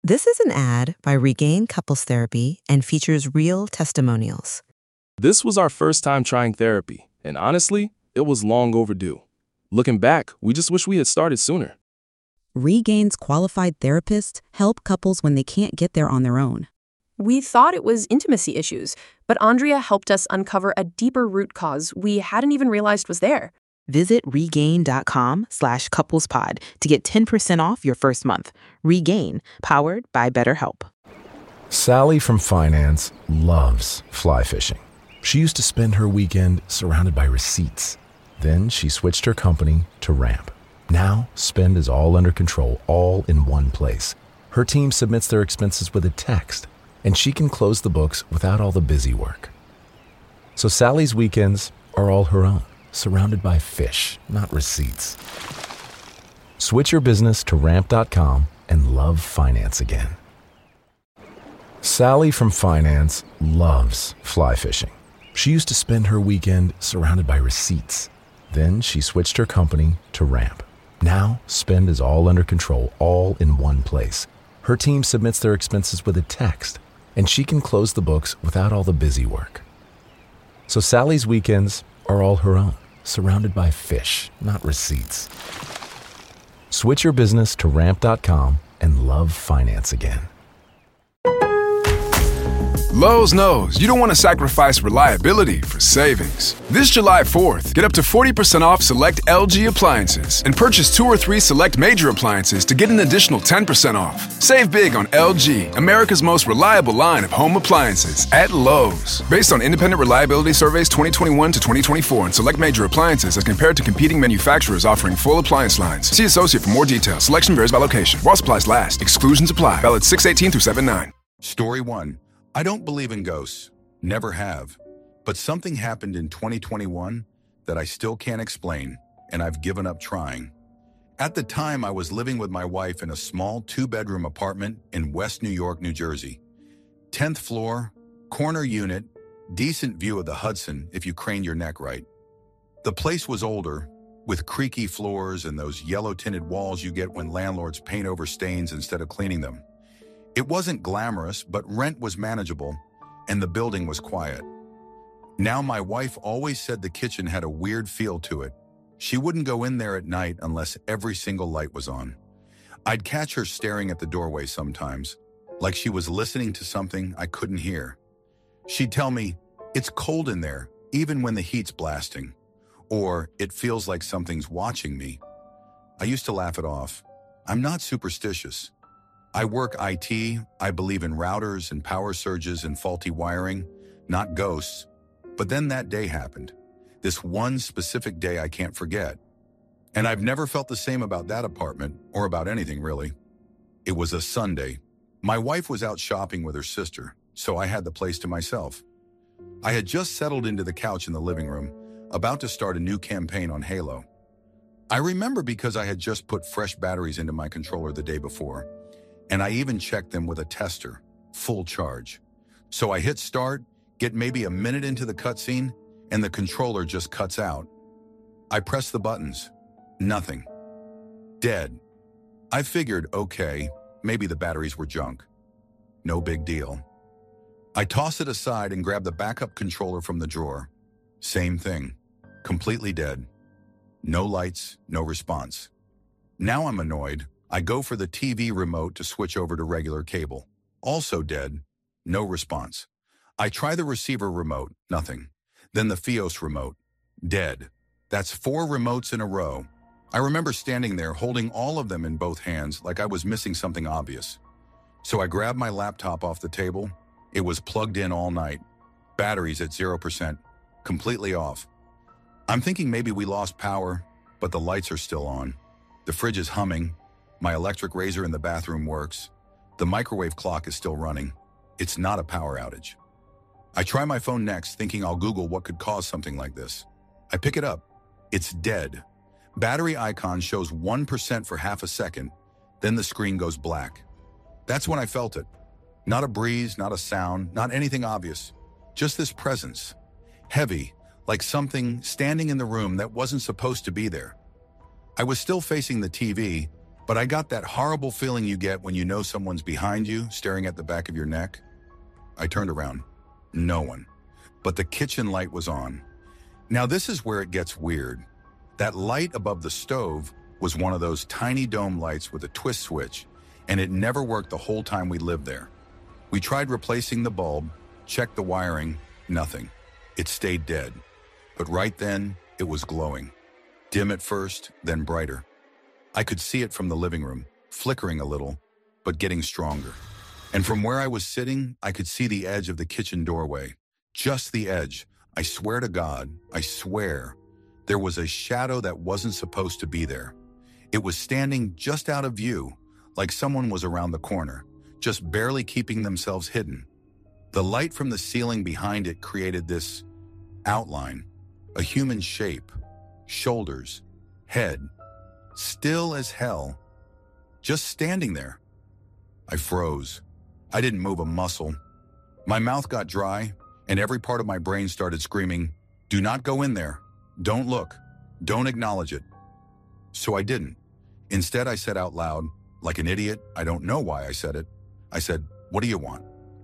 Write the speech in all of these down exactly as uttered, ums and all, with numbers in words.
This is an ad by Regain Couples Therapy and features real testimonials. This was our first time trying therapy, and honestly, it was long overdue. Looking back, we just wish we had started sooner. Regain's qualified therapists help couples when they can't get there on their own. We thought it was intimacy issues, but Andrea helped us uncover a deeper root cause we hadn't even realized was there. Visit regain.com slash couplespod to get ten percent off your first month. Regain, powered by BetterHelp. Sally from finance loves fly fishing. She used to spend her weekend surrounded by receipts. Then she switched her company to Ramp. Now, spend is all under control, all in one place. Her team submits their expenses with a text, and she can close the books without all the busy work. So Sally's weekends are all her own, surrounded by fish, not receipts. Switch your business to ramp dot com and love finance again. Sally from finance loves fly fishing. She used to spend her weekend surrounded by receipts. Then she switched her company to Ramp. Now, spend is all under control, all in one place. Her team submits their expenses with a text, and she can close the books without all the busy work. So Sally's weekends are all her own, surrounded by fish, not receipts. Switch your business to ramp dot com and love finance again. Lowe's knows you don't want to sacrifice reliability for savings. This July fourth, get up to forty percent off select L G appliances and purchase two or three select major appliances to get an additional ten percent off. Save big on L G, America's most reliable line of home appliances at Lowe's. Based on independent reliability surveys twenty twenty-one to twenty twenty-four and select major appliances as compared to competing manufacturers offering full appliance lines. See associate for more details. Selection varies by location. While supplies last. Exclusions apply. Valid six eighteen through seven nine. Story one. I don't believe in ghosts. Never have. But something happened in twenty twenty-one that I still can't explain, and I've given up trying. At the time, I was living with my wife in a small two-bedroom apartment in West New York, New Jersey. tenth floor, corner unit, decent view of the Hudson if you crane your neck right. The place was older, with creaky floors and those yellow-tinted walls you get when landlords paint over stains instead of cleaning them. It wasn't glamorous, but rent was manageable, and the building was quiet. Now, my wife always said the kitchen had a weird feel to it. She wouldn't go in there at night unless every single light was on. I'd catch her staring at the doorway sometimes, like she was listening to something I couldn't hear. She'd tell me, "It's cold in there, even when the heat's blasting," or "It feels like something's watching me." I used to laugh it off. I'm not superstitious. I work I T, I believe in routers and power surges and faulty wiring, not ghosts. But then that day happened. This one specific day I can't forget. And I've never felt the same about that apartment, or about anything really. It was a Sunday. My wife was out shopping with her sister, so I had the place to myself. I had just settled into the couch in the living room, about to start a new campaign on Halo. I remember because I had just put fresh batteries into my controller the day before. And I even checked them with a tester, full charge. So I hit start, get maybe a minute into the cutscene, and the controller just cuts out. I press the buttons. Nothing. Dead. I figured, okay, maybe the batteries were junk. No big deal. I toss it aside and grab the backup controller from the drawer. Same thing. Completely dead. No lights, no response. Now I'm annoyed. I go for the T V remote to switch over to regular cable. Also dead. No response. I try the receiver remote. Nothing. Then the Fios remote. Dead. That's four remotes in a row. I remember standing there holding all of them in both hands like I was missing something obvious. So I grabbed my laptop off the table. It was plugged in all night. Batteries at zero percent. Completely off. I'm thinking maybe we lost power, but the lights are still on. The fridge is humming. My electric razor in the bathroom works. The microwave clock is still running. It's not a power outage. I try my phone next, thinking I'll Google what could cause something like this. I pick it up. It's dead. Battery icon shows one percent for half a second, then the screen goes black. That's when I felt it. Not a breeze, not a sound, not anything obvious. Just this presence. Heavy, like something standing in the room that wasn't supposed to be there. I was still facing the T V, But I got that horrible feeling you get when you know someone's behind you, staring at the back of your neck. I turned around. No one. But the kitchen light was on. Now this is where it gets weird. That light above the stove was one of those tiny dome lights with a twist switch, and it never worked the whole time we lived there. We tried replacing the bulb, checked the wiring, nothing. It stayed dead. But right then, it was glowing. Dim at first, then brighter. I could see it from the living room, flickering a little, but getting stronger. And from where I was sitting, I could see the edge of the kitchen doorway. Just the edge. I swear to God, I swear, there was a shadow that wasn't supposed to be there. It was standing just out of view, like someone was around the corner, just barely keeping themselves hidden. The light from the ceiling behind it created this outline, a human shape, shoulders, head, still as hell, just standing there. I froze. I didn't move a muscle. My mouth got dry, and every part of my brain started screaming, "Do not go in there. Don't look. Don't acknowledge it." So I didn't. Instead, I said out loud, like an idiot, I don't know why I said it. I said, "What do you want?"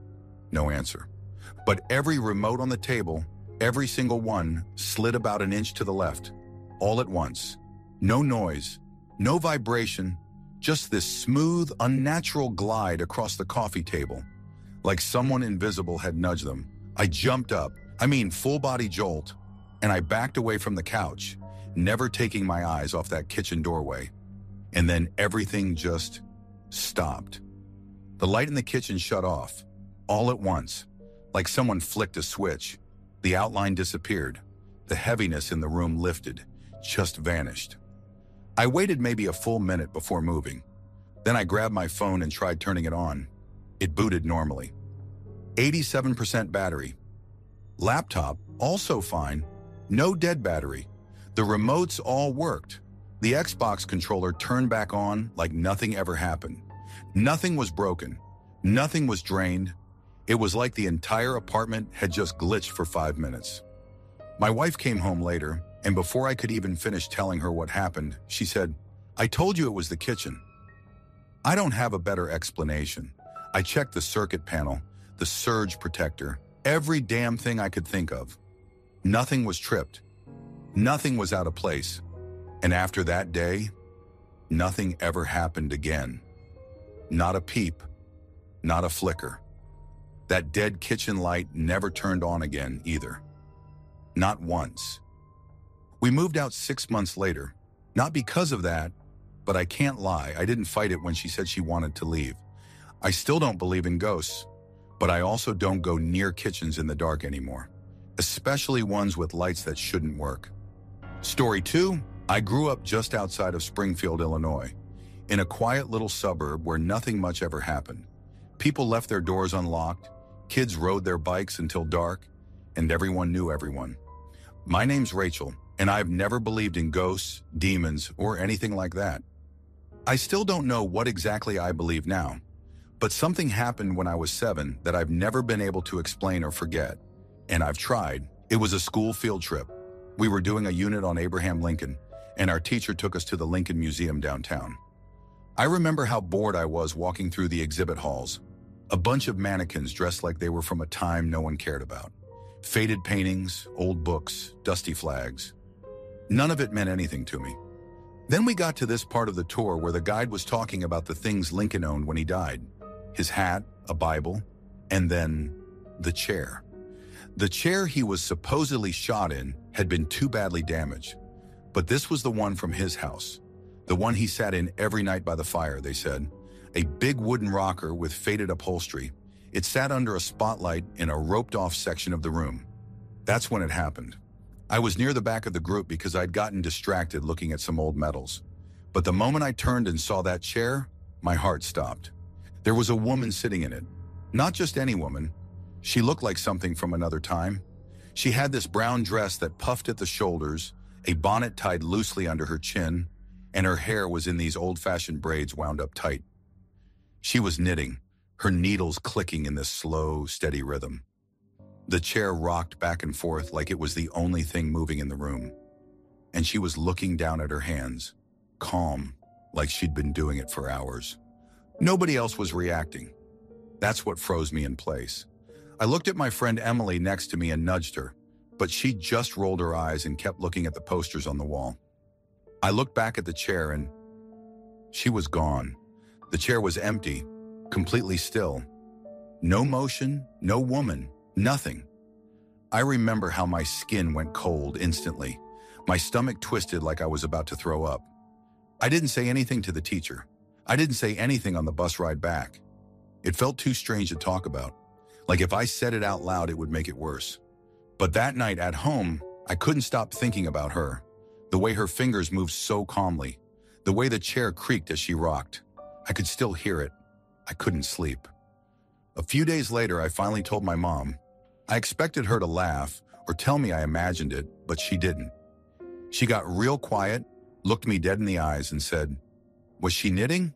No answer. But every remote on the table, every single one, slid about an inch to the left, all at once. No noise, no vibration, just this smooth, unnatural glide across the coffee table, like someone invisible had nudged them. I jumped up, I mean full body jolt, and I backed away from the couch, never taking my eyes off that kitchen doorway. And then everything just stopped. The light in the kitchen shut off, all at once, like someone flicked a switch. The outline disappeared. The heaviness in the room lifted, just vanished. I waited maybe a full minute before moving. Then I grabbed my phone and tried turning it on. It booted normally. eighty-seven percent battery. Laptop, also fine. No dead battery. The remotes all worked. The Xbox controller turned back on like nothing ever happened. Nothing was broken. Nothing was drained. It was like the entire apartment had just glitched for five minutes. My wife came home later, and before I could even finish telling her what happened, she said, "I told you it was the kitchen." I don't have a better explanation. I checked the circuit panel, the surge protector, every damn thing I could think of. Nothing was tripped. Nothing was out of place. And after that day, nothing ever happened again. Not a peep, not a flicker. That dead kitchen light never turned on again either. Not once. We moved out six months later. Not because of that, but I can't lie, I didn't fight it when she said she wanted to leave. I still don't believe in ghosts, but I also don't go near kitchens in the dark anymore, especially ones with lights that shouldn't work. Story two, I grew up just outside of Springfield, Illinois, in a quiet little suburb where nothing much ever happened. People left their doors unlocked, kids rode their bikes until dark, and everyone knew everyone. My name's Rachel, and I've never believed in ghosts, demons, or anything like that. I still don't know what exactly I believe now, but something happened when I was seven that I've never been able to explain or forget, and I've tried. It was a school field trip. We were doing a unit on Abraham Lincoln, and our teacher took us to the Lincoln Museum downtown. I remember how bored I was walking through the exhibit halls. A bunch of mannequins dressed like they were from a time no one cared about. Faded paintings, old books, dusty flags. None of it meant anything to me. Then we got to this part of the tour where the guide was talking about the things Lincoln owned when he died. His hat, a Bible, and then the chair. The chair he was supposedly shot in had been too badly damaged, but this was the one from his house. The one he sat in every night by the fire, they said. A big wooden rocker with faded upholstery. It sat under a spotlight in a roped-off section of the room. That's when it happened. I was near the back of the group because I'd gotten distracted looking at some old medals. But the moment I turned and saw that chair, my heart stopped. There was a woman sitting in it. Not just any woman. She looked like something from another time. She had this brown dress that puffed at the shoulders, a bonnet tied loosely under her chin, and her hair was in these old-fashioned braids wound up tight. She was knitting, her needles clicking in this slow, steady rhythm. The chair rocked back and forth like it was the only thing moving in the room. And she was looking down at her hands, calm, like she'd been doing it for hours. Nobody else was reacting. That's what froze me in place. I looked at my friend Emily next to me and nudged her, but she just rolled her eyes and kept looking at the posters on the wall. I looked back at the chair and she was gone. The chair was empty, completely still. No motion, no woman, nothing. I remember how my skin went cold instantly. My stomach twisted like I was about to throw up. I didn't say anything to the teacher. I didn't say anything on the bus ride back. It felt too strange to talk about. Like if I said it out loud, it would make it worse. But that night at home, I couldn't stop thinking about her. The way her fingers moved so calmly. The way the chair creaked as she rocked. I could still hear it. I couldn't sleep. A few days later, I finally told my mom. I expected her to laugh or tell me I imagined it, but she didn't. She got real quiet, looked me dead in the eyes and said, "Was she knitting?"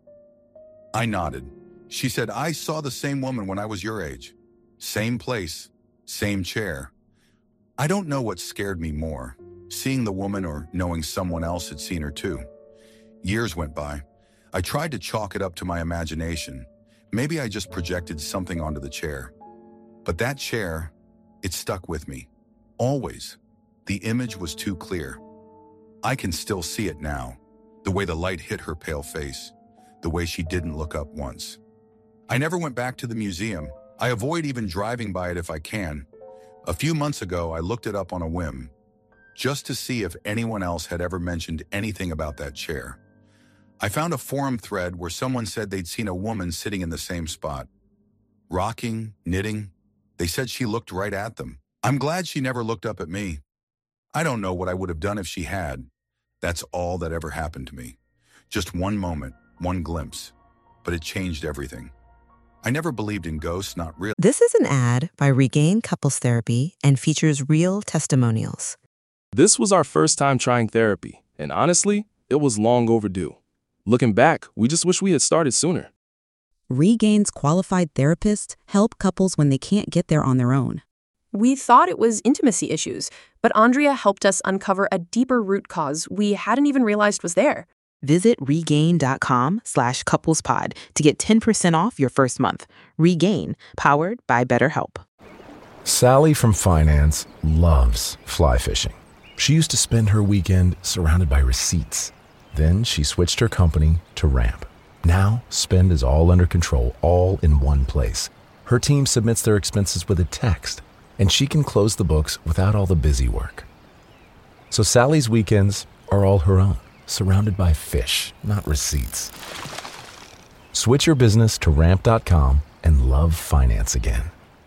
I nodded. She said, "I saw the same woman when I was your age. Same place, same chair." I don't know what scared me more, seeing the woman or knowing someone else had seen her too. Years went by. I tried to chalk it up to my imagination. Maybe I just projected something onto the chair. But that chair, it stuck with me. Always. The image was too clear. I can still see it now. The way the light hit her pale face. The way she didn't look up once. I never went back to the museum. I avoid even driving by it if I can. A few months ago, I looked it up on a whim, just to see if anyone else had ever mentioned anything about that chair. I found a forum thread where someone said they'd seen a woman sitting in the same spot. Rocking, knitting. They said she looked right at them. I'm glad she never looked up at me. I don't know what I would have done if she had. That's all that ever happened to me. Just one moment, one glimpse. But it changed everything. I never believed in ghosts, not really. This is an ad by Regain Couples Therapy and features real testimonials. This was our first time trying therapy, and honestly, it was long overdue. Looking back, we just wish we had started sooner. Regain's qualified therapists help couples when they can't get there on their own. We thought it was intimacy issues, but Andrea helped us uncover a deeper root cause we hadn't even realized was there. Visit regain.com slash couplespod to get ten percent off your first month. Regain, powered by BetterHelp. Sally from finance loves fly fishing. She used to spend her weekend surrounded by receipts. Then she switched her company to Ramp. Now, spend is all under control, all in one place. Her team submits their expenses with a text, and she can close the books without all the busy work. So Sally's weekends are all her own, surrounded by fish, not receipts. Switch your business to ramp dot com and love finance again.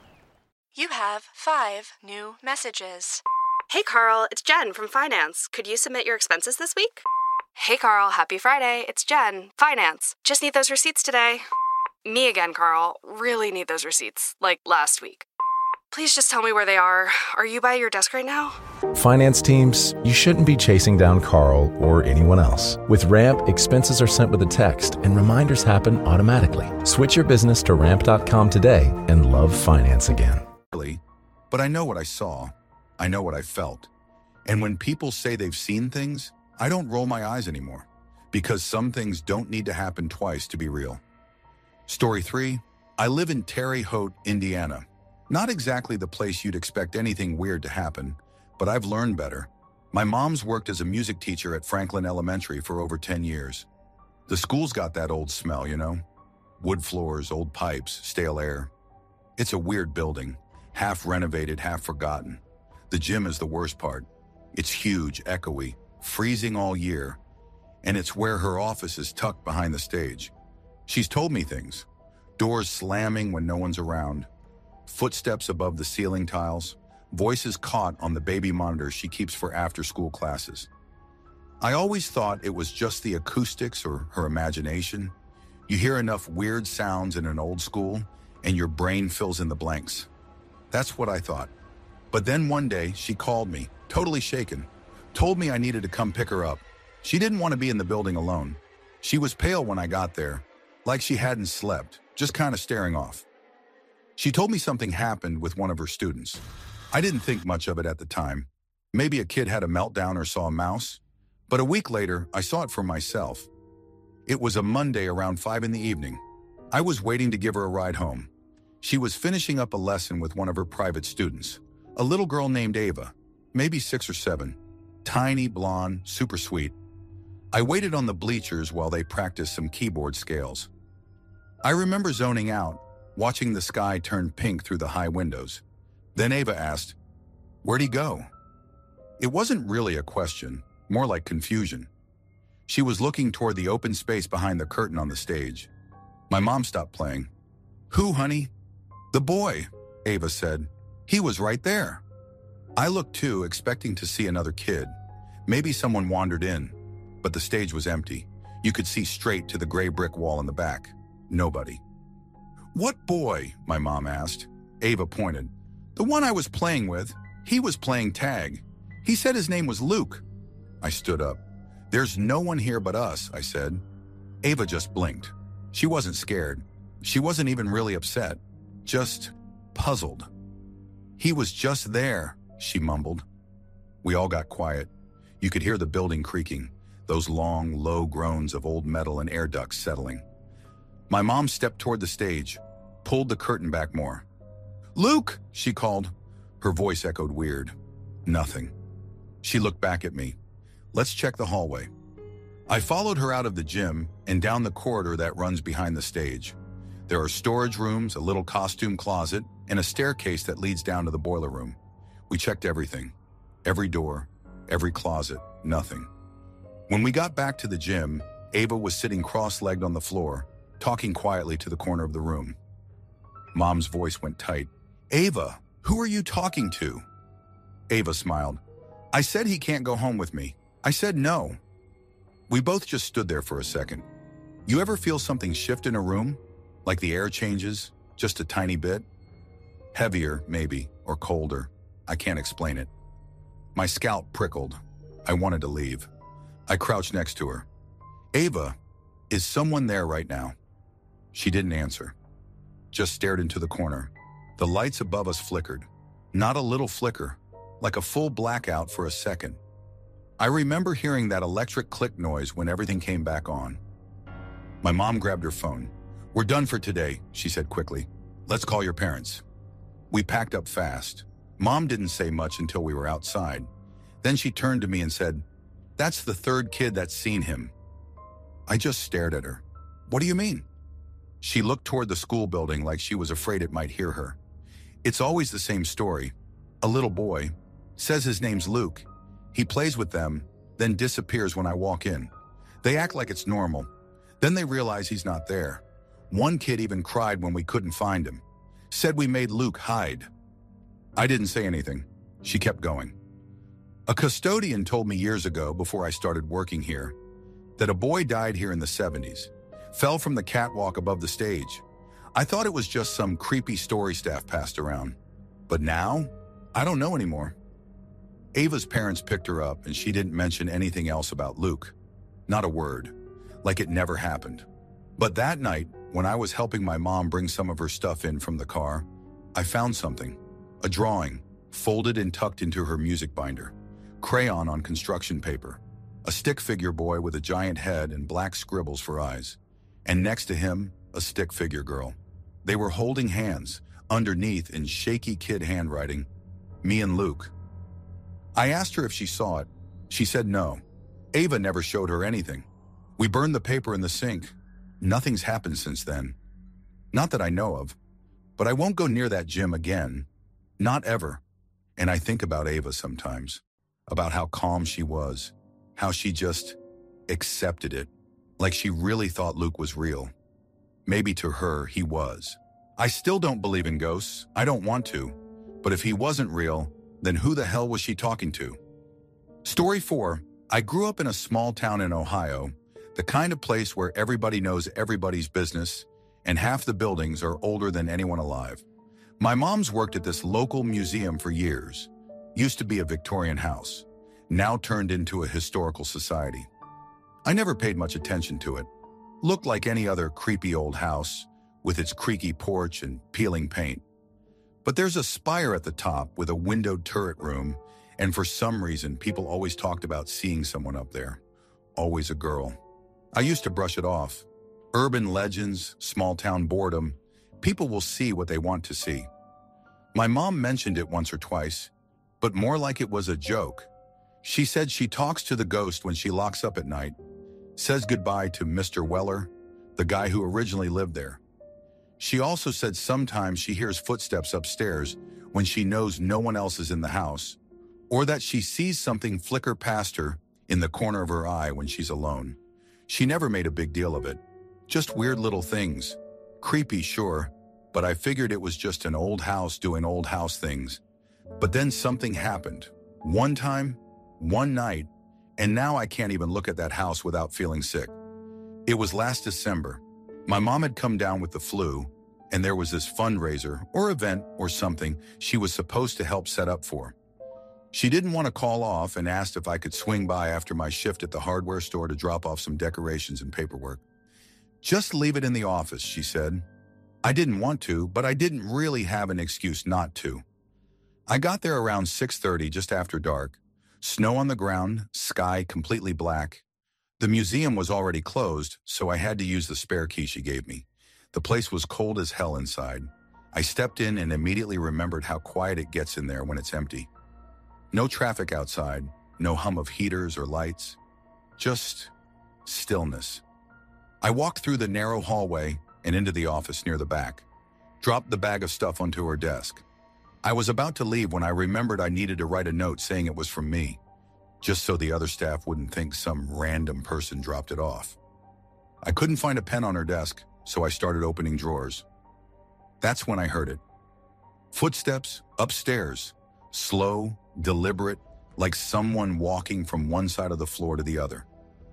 You have five new messages. Hey, Carl, it's Jen from Finance. Could you submit your expenses this week? Hey, Carl, happy Friday. It's Jen, Finance. Just need those receipts today. Me again, Carl. Really need those receipts, like last week. Please just tell me where they are. Are you by your desk right now? Finance teams, you shouldn't be chasing down Carl or anyone else. With Ramp, expenses are sent with a text and reminders happen automatically. Switch your business to ramp dot com today and love finance again. But I know what I saw. I know what I felt. And when people say they've seen things, I don't roll my eyes anymore. Because some things don't need to happen twice to be real. Story three, I live in Terre Haute, Indiana. Not exactly the place you'd expect anything weird to happen, but I've learned better. My mom's worked as a music teacher at Franklin Elementary for over ten years. The school's got that old smell, you know? Wood floors, old pipes, stale air. It's a weird building, half renovated, half forgotten. The gym is the worst part. It's huge, echoey, freezing all year, and it's where her office is tucked behind the stage. She's told me things. Doors slamming when no one's around. Footsteps above the ceiling tiles. Voices caught on the baby monitor she keeps for after-school classes. I always thought it was just the acoustics or her imagination. You hear enough weird sounds in an old school, and your brain fills in the blanks. That's what I thought. But then one day, she called me, totally shaken, told me I needed to come pick her up. She didn't want to be in the building alone. She was pale when I got there, like she hadn't slept, just kind of staring off. She told me something happened with one of her students. I didn't think much of it at the time. Maybe a kid had a meltdown or saw a mouse. But a week later, I saw it for myself. It was a Monday around five in the evening. I was waiting to give her a ride home. She was finishing up a lesson with one of her private students, a little girl named Ava, maybe six or seven, tiny, blonde, super sweet. I waited on the bleachers while they practiced some keyboard scales. I remember zoning out, watching the sky turn pink through the high windows. Then Ava asked, "Where'd he go?" It wasn't really a question, more like confusion. She was looking toward the open space behind the curtain on the stage. My mom stopped playing. "Who, honey?" "The boy," Ava said. "He was right there." I looked too, expecting to see another kid. Maybe someone wandered in, but the stage was empty. You could see straight to the gray brick wall in the back. Nobody. "What boy?" my mom asked. Ava pointed. "The one I was playing with. He was playing tag. He said his name was Luke." I stood up. "There's no one here but us," I said. Ava just blinked. She wasn't scared. She wasn't even really upset. Just puzzled. "He was just there," she mumbled. We all got quiet. You could hear the building creaking, those long, low groans of old metal and air ducts settling. My mom stepped toward the stage, pulled the curtain back more. "Luke!" she called. Her voice echoed weird. Nothing. She looked back at me. "Let's check the hallway." I followed her out of the gym and down the corridor that runs behind the stage. There are storage rooms, a little costume closet, and a staircase that leads down to the boiler room. We checked everything. Every door, every closet, nothing. When we got back to the gym, Ava was sitting cross-legged on the floor, talking quietly to the corner of the room. Mom's voice went tight. "Ava, who are you talking to?" Ava smiled. "I said he can't go home with me. I said no." We both just stood there for a second. You ever feel something shift in a room? Like the air changes, just a tiny bit? Heavier, maybe, or colder. I can't explain it. My scalp prickled. I wanted to leave. I crouched next to her. "Ava, is someone there right now?" She didn't answer. Just stared into the corner. The lights above us flickered. Not a little flicker, like a full blackout for a second. I remember hearing that electric click noise when everything came back on. My mom grabbed her phone. "We're done for today," she said quickly. "Let's call your parents." We packed up fast. Mom didn't say much until we were outside. Then she turned to me and said, "That's the third kid that's seen him." I just stared at her. "What do you mean?" She looked toward the school building like she was afraid it might hear her. "It's always the same story. A little boy, says his name's Luke. He plays with them, then disappears when I walk in. They act like it's normal. Then they realize he's not there. One kid even cried when we couldn't find him. Said we made Luke hide." I didn't say anything. She kept going. "A custodian told me years ago, before I started working here, that a boy died here in the seventies, fell from the catwalk above the stage. I thought it was just some creepy story staff passed around. But now, I don't know anymore." Ava's parents picked her up and she didn't mention anything else about Luke. Not a word. Like it never happened. But that night, when I was helping my mom bring some of her stuff in from the car, I found something. A drawing, folded and tucked into her music binder. Crayon on construction paper. A stick figure boy with a giant head and black scribbles for eyes. And next to him, a stick figure girl. They were holding hands, underneath in shaky kid handwriting, "Me and Luke." I asked her if she saw it. She said no. Ava never showed her anything. We burned the paper in the sink. Nothing's happened since then. Not that I know of. But I won't go near that gym again. Not ever. And I think about Ava sometimes. About how calm she was. How she just accepted it. Like she really thought Luke was real. Maybe to her, he was. I still don't believe in ghosts. I don't want to. But if he wasn't real, then who the hell was she talking to? Story four. I grew up in a small town in Ohio, the kind of place where everybody knows everybody's business, and half the buildings are older than anyone alive. My mom's worked at this local museum for years. Used to be a Victorian house, now turned into a historical society. I never paid much attention to it. Looked like any other creepy old house, with its creaky porch and peeling paint. But there's a spire at the top with a windowed turret room, and for some reason, people always talked about seeing someone up there. Always a girl. I used to brush it off. Urban legends, small-town boredom. People will see what they want to see. My mom mentioned it once or twice, but more like it was a joke. She said she talks to the ghost when she locks up at night, says goodbye to Mister Weller, the guy who originally lived there. She also said sometimes she hears footsteps upstairs when she knows no one else is in the house, or that she sees something flicker past her in the corner of her eye when she's alone. She never made a big deal of it. Just weird little things. Creepy, sure, but I figured it was just an old house doing old house things. But then something happened. One time, one night, and now I can't even look at that house without feeling sick. It was last December. My mom had come down with the flu, and there was this fundraiser or event or something she was supposed to help set up for. She didn't want to call off and asked if I could swing by after my shift at the hardware store to drop off some decorations and paperwork. Just leave it in the office, she said. I didn't want to, but I didn't really have an excuse not to. I got there around six thirty, just after dark. Snow on the ground, sky completely black. The museum was already closed, so I had to use the spare key she gave me. The place was cold as hell inside. I stepped in and immediately remembered how quiet it gets in there when it's empty. No traffic outside, no hum of heaters or lights. Just stillness. I walked through the narrow hallway and into the office near the back, dropped the bag of stuff onto her desk. I was about to leave when I remembered I needed to write a note saying it was from me, just so the other staff wouldn't think some random person dropped it off. I couldn't find a pen on her desk, so I started opening drawers. That's when I heard it. Footsteps upstairs, slow, deliberate, like someone walking from one side of the floor to the other.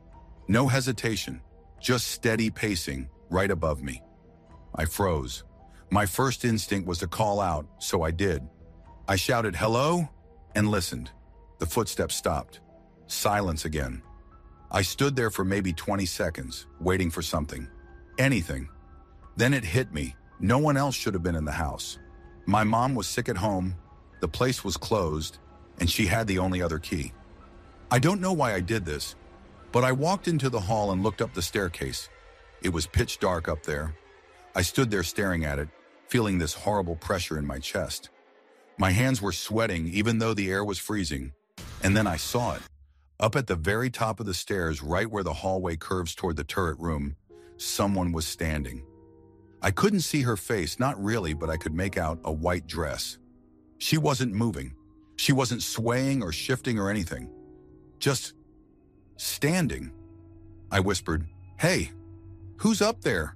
No hesitation, just steady pacing right above me. I froze. My first instinct was to call out, so I did. I shouted, "Hello?" and listened. The footsteps stopped. Silence again. I stood there for maybe twenty seconds, waiting for something. Anything. Then it hit me. No one else should have been in the house. My mom was sick at home, the place was closed, and she had the only other key. I don't know why I did this, but I walked into the hall and looked up the staircase. It was pitch dark up there. I stood there staring at it, feeling this horrible pressure in my chest. My hands were sweating even though the air was freezing. And then I saw it. Up at the very top of the stairs, right where the hallway curves toward the turret room, someone was standing. I couldn't see her face, not really, but I could make out a white dress. She wasn't moving. She wasn't swaying or shifting or anything. Just standing. I whispered, "Hey, who's up there?"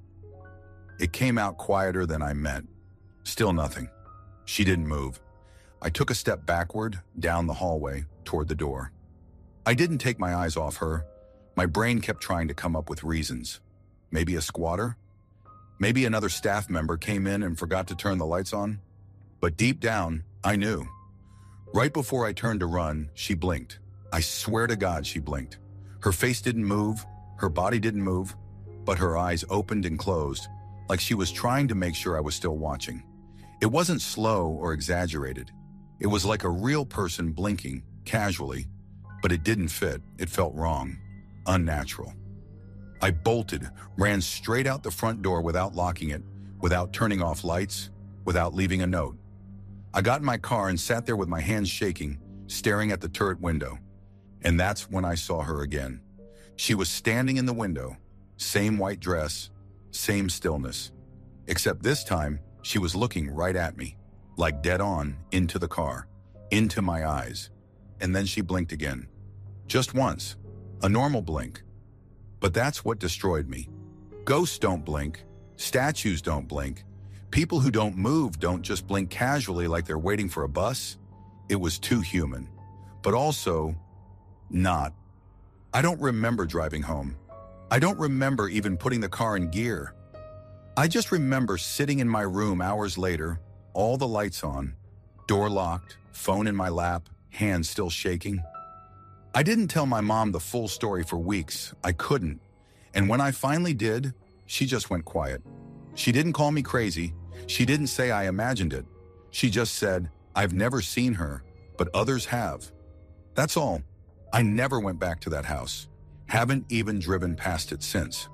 It came out quieter than I meant. Still nothing. She didn't move. I took a step backward, down the hallway, toward the door. I didn't take my eyes off her. My brain kept trying to come up with reasons. Maybe a squatter? Maybe another staff member came in and forgot to turn the lights on? But deep down, I knew. Right before I turned to run, she blinked. I swear to God she blinked. Her face didn't move, her body didn't move, but her eyes opened and closed, like she was trying to make sure I was still watching. It wasn't slow or exaggerated. It was like a real person blinking, casually, but it didn't fit. It felt wrong, unnatural. I bolted, ran straight out the front door without locking it, without turning off lights, without leaving a note. I got in my car and sat there with my hands shaking, staring at the turret window. And that's when I saw her again. She was standing in the window, same white dress, same stillness. Except this time, she was looking right at me, like dead on, into the car, into my eyes. And then she blinked again. Just once, a normal blink. But that's what destroyed me. Ghosts don't blink. Statues don't blink. People who don't move don't just blink casually like they're waiting for a bus. It was too human. But also, not. I don't remember driving home. I don't remember even putting the car in gear. I just remember sitting in my room hours later, all the lights on, door locked, phone in my lap, hands still shaking. I didn't tell my mom the full story for weeks. I couldn't. And when I finally did, she just went quiet. She didn't call me crazy. She didn't say I imagined it. She just said, "I've never seen her, but others have." That's all. I never went back to that house. Haven't even driven past it since.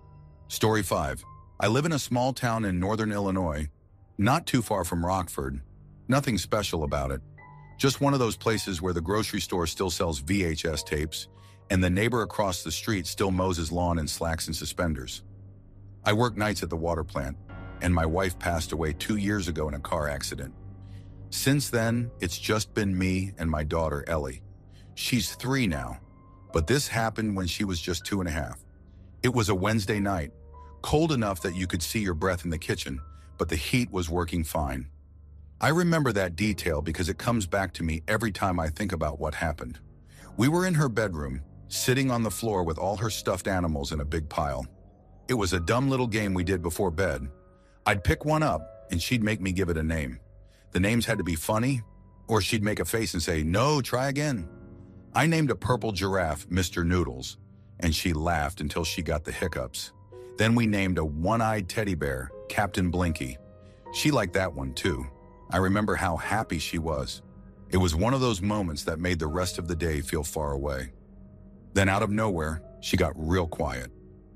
Story five. I live in a small town in northern Illinois, not too far from Rockford. Nothing special about it. Just one of those places where the grocery store still sells V H S tapes and the neighbor across the street still mows his lawn in slacks and suspenders. I work nights at the water plant, and my wife passed away two years ago in a car accident. Since then, it's just been me and my daughter, Ellie. She's three now, but this happened when she was just two and a half. It was a Wednesday night, cold enough that you could see your breath in the kitchen, but the heat was working fine. I remember that detail because it comes back to me every time I think about what happened. We were in her bedroom, sitting on the floor with all her stuffed animals in a big pile. It was a dumb little game we did before bed. I'd pick one up, and she'd make me give it a name. The names had to be funny, or she'd make a face and say, "No, try again." I named a purple giraffe Mister Noodles, and she laughed until she got the hiccups. Then we named a one-eyed teddy bear Captain Blinky. She liked that one too. I remember how happy she was. It was one of those moments that made the rest of the day feel far away. Then out of nowhere, she got real quiet.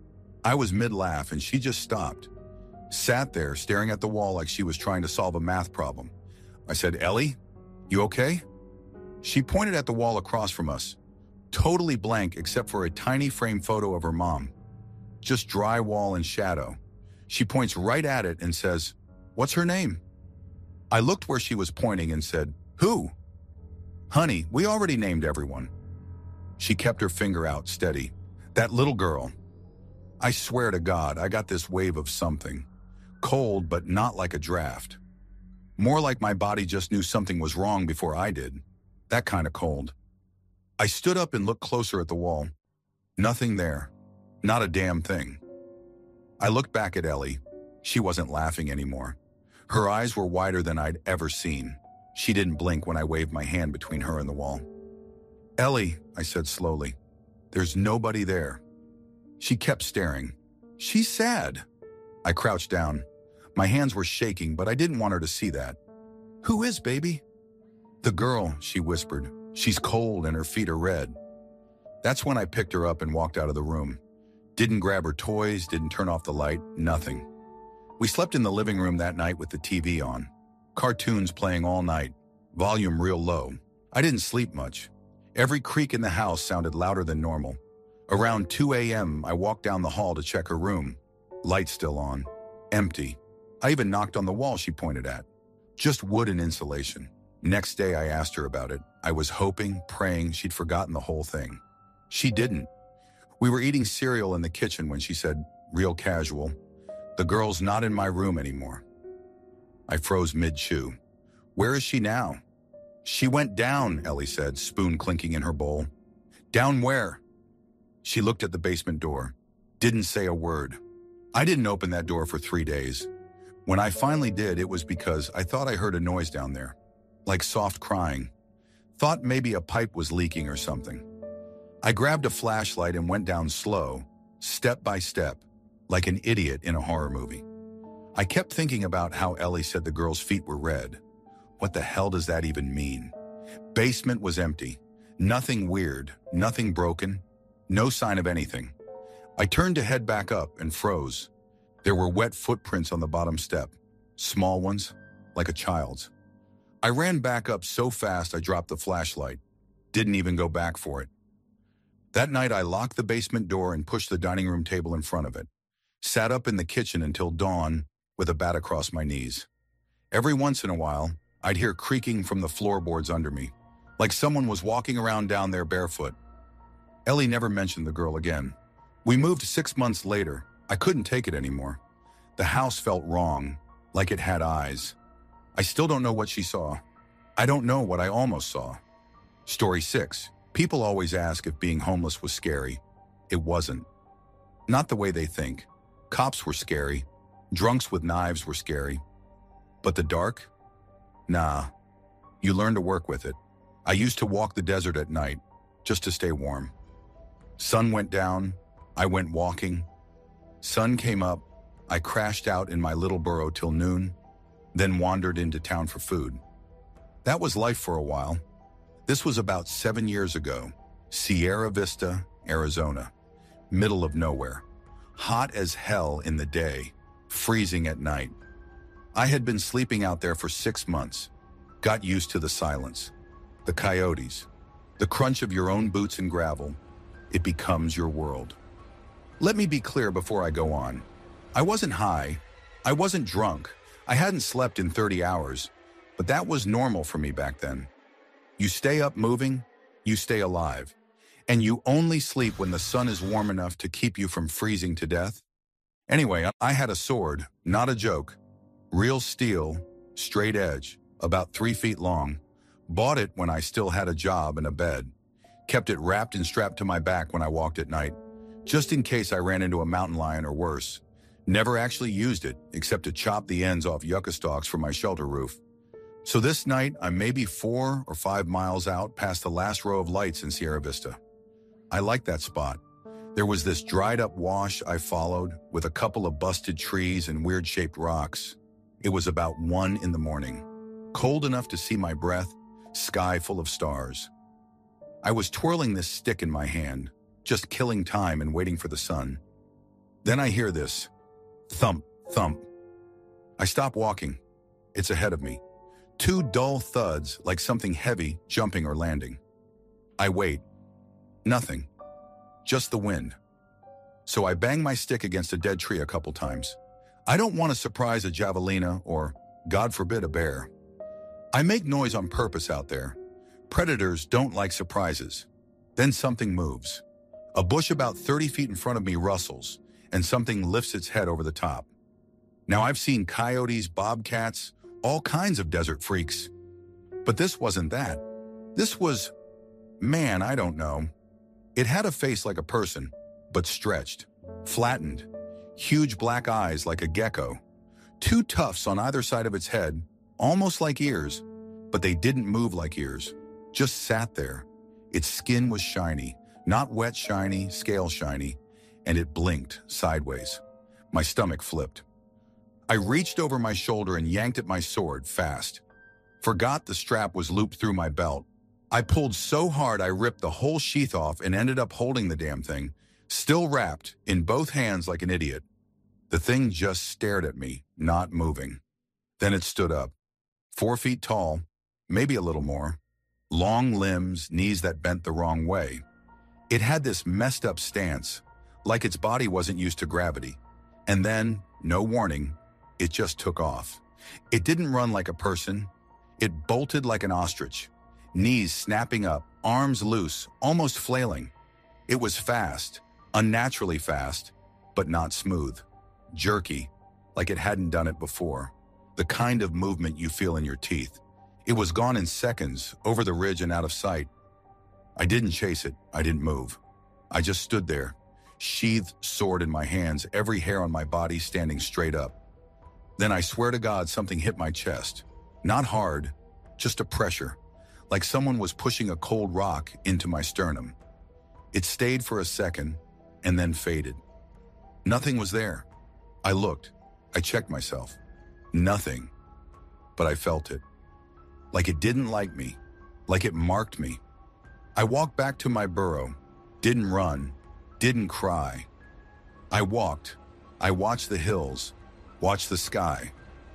I was mid-laugh and she just stopped. Sat there staring at the wall like she was trying to solve a math problem. I said, "Ellie, you okay?" She pointed at the wall across from us, totally blank except for a tiny frame photo of her mom. Just dry wall and shadow. She points right at it and says, "What's her name?" I looked where she was pointing and said, "Who?" "Honey, we already named everyone." She kept her finger out steady. "That little girl." I swear to God, I got this wave of something. Cold, but not like a draft. More like my body just knew something was wrong before I did. That kind of cold. I stood up and looked closer at the wall. Nothing there. Not a damn thing. I looked back at Ellie. She wasn't laughing anymore. Her eyes were wider than I'd ever seen. She didn't blink when I waved my hand between her and the wall. "Ellie," I said slowly, "there's nobody there." She kept staring. "She's sad." I crouched down. My hands were shaking, but I didn't want her to see that. "Who is, baby?" "The girl," she whispered. "She's cold and her feet are red." That's when I picked her up and walked out of the room. Didn't grab her toys, didn't turn off the light, nothing. We slept in the living room that night with the T V on. Cartoons playing all night, volume real low. I didn't sleep much. Every creak in the house sounded louder than normal. Around two a.m., I walked down the hall to check her room. Light still on. Empty. I even knocked on the wall she pointed at. Just wood and insulation. Next day, I asked her about it. I was hoping, praying she'd forgotten the whole thing. She didn't. We were eating cereal in the kitchen when she said, real casual, "The girl's not in my room anymore." I froze mid-chew. "Where is she now?" "She went down," Ellie said, spoon clinking in her bowl. "Down where?" She looked at the basement door. Didn't say a word. I didn't open that door for three days. When I finally did, it was because I thought I heard a noise down there. Like soft crying. Thought maybe a pipe was leaking or something. I grabbed a flashlight and went down slow, step by step, like an idiot in a horror movie. I kept thinking about how Ellie said the girl's feet were red. What the hell does that even mean? Basement was empty. Nothing weird, nothing broken, no sign of anything. I turned to head back up and froze. There were wet footprints on the bottom step, small ones, like a child's. I ran back up so fast I dropped the flashlight. Didn't even go back for it. That night I locked the basement door and pushed the dining room table in front of it. Sat up in the kitchen until dawn with a bat across my knees. Every once in a while, I'd hear creaking from the floorboards under me, like someone was walking around down there barefoot. Ellie never mentioned the girl again. We moved six months later. I couldn't take it anymore. The house felt wrong, like it had eyes. I still don't know what she saw. I don't know what I almost saw. Story six. People always ask if being homeless was scary. It wasn't. Not the way they think. Cops were scary. Drunks with knives were scary. But the dark? Nah. You learn to work with it. I used to walk the desert at night, just to stay warm. Sun went down. I went walking. Sun came up. I crashed out in my little burrow till noon, then wandered into town for food. That was life for a while. This was about seven years ago, Sierra Vista, Arizona. middle of nowhere. Hot as hell in the day, freezing at night. I had been sleeping out there for six months. Got used to the silence, the coyotes, the crunch of your own boots in gravel. It becomes your world. Let me be clear before I go on. I wasn't high. I wasn't drunk. I hadn't slept in thirty hours, but that was normal for me back then. You stay up moving, you stay alive, and you only sleep when the sun is warm enough to keep you from freezing to death. Anyway, I had a sword, not a joke. Real steel, straight edge, about three feet long. Bought it when I still had a job and a bed. Kept it wrapped and strapped to my back when I walked at night, just in case I ran into a mountain lion or worse. Never actually used it, except to chop the ends off yucca stalks for my shelter roof. So this night, I'm maybe four or five miles out past the last row of lights in Sierra Vista. I liked that spot. There was this dried-up wash I followed with a couple of busted trees and weird-shaped rocks. It was about one in the morning. Cold enough to see my breath, sky full of stars. I was twirling this stick in my hand, just killing time and waiting for the sun. Then I hear this. Thump, thump. I stop walking. It's ahead of me. Two dull thuds like something heavy jumping or landing. I wait. Nothing. Just the wind. So I bang my stick against a dead tree a couple times. I don't want to surprise a javelina or, God forbid, a bear. I make noise on purpose out there. Predators don't like surprises. Then something moves. A bush about thirty feet in front of me rustles, and something lifts its head over the top. Now I've seen coyotes, bobcats, all kinds of desert freaks. But this wasn't that. This was, man, I don't know. It had a face like a person, but stretched, flattened, huge black eyes like a gecko, two tufts on either side of its head, almost like ears, but they didn't move like ears, just sat there. Its skin was shiny, not wet shiny, scale shiny, and it blinked sideways. My stomach flipped. I reached over my shoulder and yanked at my sword fast. Forgot the strap was looped through my belt. I pulled so hard I ripped the whole sheath off and ended up holding the damn thing, still wrapped, in both hands like an idiot. The thing just stared at me, not moving. Then it stood up. Four feet tall, maybe a little more. Long limbs, knees that bent the wrong way. It had this messed up stance, like its body wasn't used to gravity. And then, no warning, it just took off. It didn't run like a person. It bolted like an ostrich, knees snapping up, arms loose, almost flailing. It was fast, unnaturally fast, but not smooth. Jerky, like it hadn't done it before. The kind of movement you feel in your teeth. It was gone in seconds, over the ridge and out of sight. I didn't chase it. I didn't move. I just stood there, sheathed sword in my hands, every hair on my body standing straight up. Then I swear to God something hit my chest. Not hard, just a pressure, like someone was pushing a cold rock into my sternum. It stayed for a second and then faded. Nothing was there. I looked. I checked myself. Nothing. But I felt it. Like it didn't like me. Like it marked me. I walked back to my burrow. Didn't run. Didn't cry. I walked. I watched the hills. Watched the sky.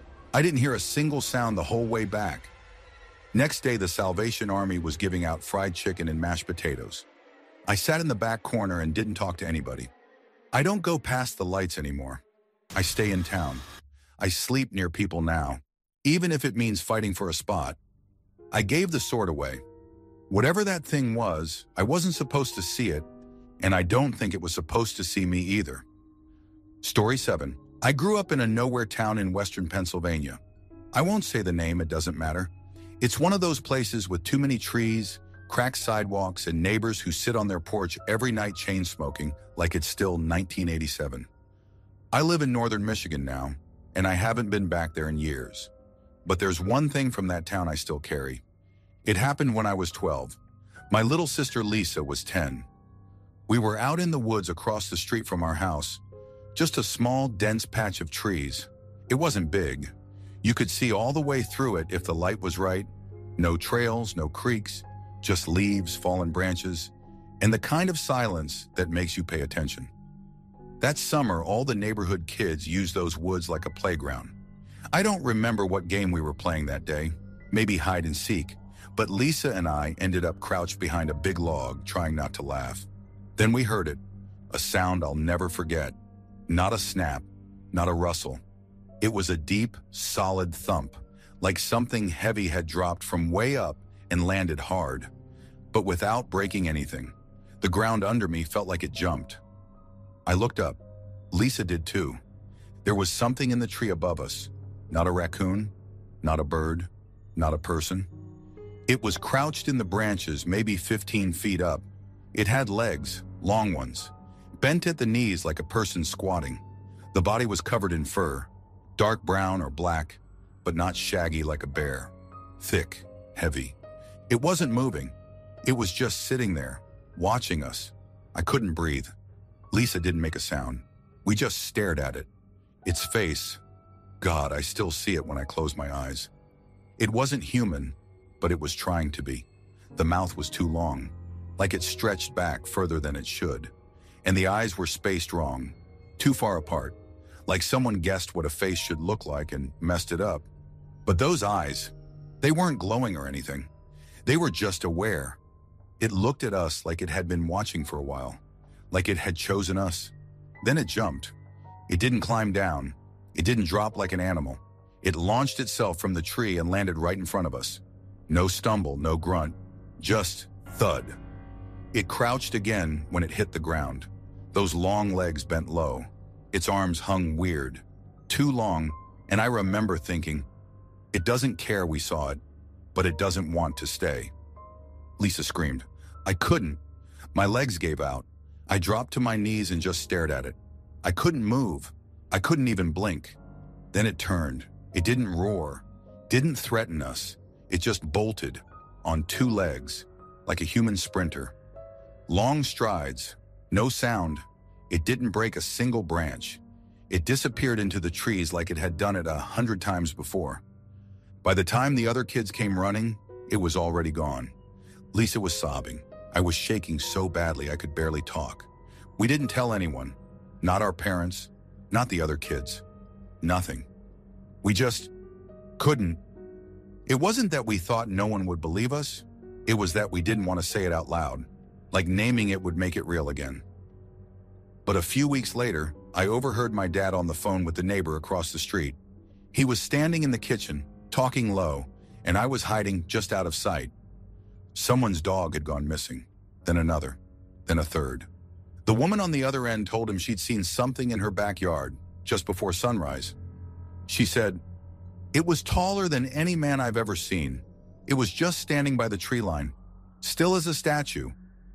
I didn't hear a single sound the whole way back. Next day, the Salvation Army was giving out fried chicken and mashed potatoes. I sat in the back corner and didn't talk to anybody. I don't go past the lights anymore. I stay in town. I sleep near people now, even if it means fighting for a spot. I gave the sword away. Whatever that thing was, I wasn't supposed to see it, and I don't think it was supposed to see me either. Story seven. I grew up in a nowhere town in western Pennsylvania. I won't say the name, it doesn't matter. It's one of those places with too many trees, cracked sidewalks, and neighbors who sit on their porch every night chain smoking like it's still nineteen eighty-seven. I live in northern Michigan now, and I haven't been back there in years. But there's one thing from that town I still carry. It happened when I was twelve. My little sister Lisa was ten. We were out in the woods across the street from our house, just a small, dense patch of trees. It wasn't big. You could see all the way through it if the light was right. No trails, no creeks, just leaves, fallen branches. and the kind of silence that makes you pay attention. That summer, all the neighborhood kids used those woods like a playground. I don't remember what game we were playing that day, maybe hide and seek, but Lisa and I ended up crouched behind a big log, trying not to laugh. Then we heard it, a sound I'll never forget. Not a snap, not a rustle. It was a deep, solid thump, like something heavy had dropped from way up and landed hard, but without breaking anything. The ground under me felt like it jumped. I looked up. Lisa did too. There was something in the tree above us. Not a raccoon, not a bird, not a person. It was crouched in the branches, maybe fifteen feet up. It had legs, long ones, bent at the knees like a person squatting. The body was covered in fur, dark brown or black, but not shaggy like a bear. Thick, heavy. It wasn't moving. It was just sitting there, watching us. I couldn't breathe. Lisa didn't make a sound. We just stared at it. Its face, God, I still see it when I close my eyes. It wasn't human, but it was trying to be. The mouth was too long, like it stretched back further than it should. And the eyes were spaced wrong, too far apart, like someone guessed what a face should look like and messed it up. But those eyes, they weren't glowing or anything. They were just aware. It looked at us like it had been watching for a while, like it had chosen us. Then it jumped. It didn't climb down. It didn't drop like an animal. It launched itself from the tree and landed right in front of us. No stumble, no grunt, just thud. It crouched again when it hit the ground. Those long legs bent low. Its arms hung weird, too long, and I remember thinking, it doesn't care we saw it, but it doesn't want to stay. Lisa screamed. I couldn't. My legs gave out. I dropped to my knees and just stared at it. I couldn't move. I couldn't even blink. Then it turned. It didn't roar, didn't threaten us. It just bolted on two legs, like a human sprinter. Long strides, no sound. It didn't break a single branch. It disappeared into the trees like it had done it a hundred times before. By the time the other kids came running, it was already gone. Lisa was sobbing. I was shaking so badly I could barely talk. We didn't tell anyone, not our parents, not the other kids. Nothing. We just couldn't. It wasn't that we thought no one would believe us. It was that we didn't want to say it out loud, like naming it would make it real again. But a few weeks later, I overheard my dad on the phone with the neighbor across the street. He was standing in the kitchen, talking low, and I was hiding just out of sight. Someone's dog had gone missing, then another, then a third. The woman on the other end told him she'd seen something in her backyard just before sunrise. She said, "It was taller than any man I've ever seen. It was just standing by the tree line, still as a statue."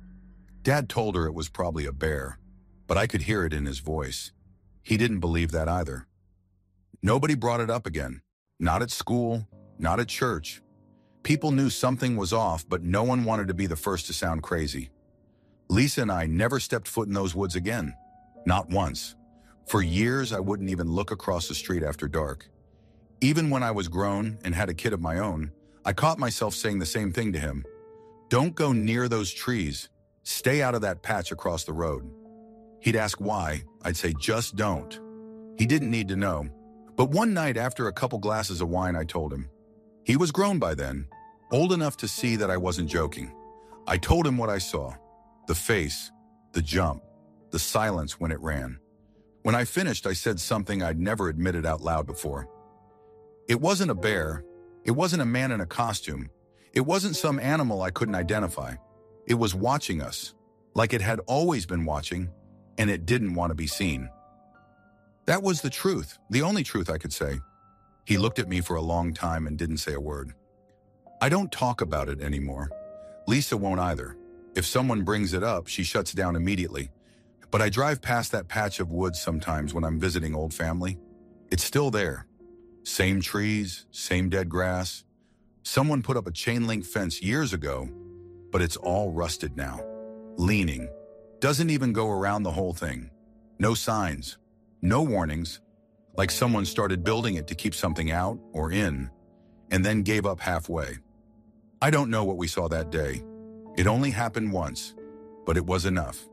Dad told her it was probably a bear, but I could hear it in his voice. He didn't believe that either. Nobody brought it up again, not at school, not at church. People knew something was off, but no one wanted to be the first to sound crazy. Lisa and I never stepped foot in those woods again, not once. For years, I wouldn't even look across the street after dark. Even when I was grown and had a kid of my own, I caught myself saying the same thing to him. Don't go near those trees. Stay out of that patch across the road. He'd ask why. I'd say, just don't. He didn't need to know. But one night after a couple glasses of wine, I told him. He was grown by then, old enough to see that I wasn't joking. I told him what I saw. The face, the jump, the silence when it ran. When I finished, I said something I'd never admitted out loud before. It wasn't a bear. It wasn't a man in a costume. It wasn't some animal I couldn't identify. It was watching us, like it had always been watching, and it didn't want to be seen. That was the truth, the only truth I could say. He looked at me for a long time and didn't say a word. I don't talk about it anymore. Lisa won't either. If someone brings it up, she shuts down immediately. But I drive past that patch of woods sometimes when I'm visiting old family. It's still there. Same trees, same dead grass. Someone put up a chain link fence years ago, but it's all rusted now. Leaning. Doesn't even go around the whole thing. No signs. No warnings. Like someone started building it to keep something out or in, and then gave up halfway. I don't know what we saw that day. It only happened once. but it was enough.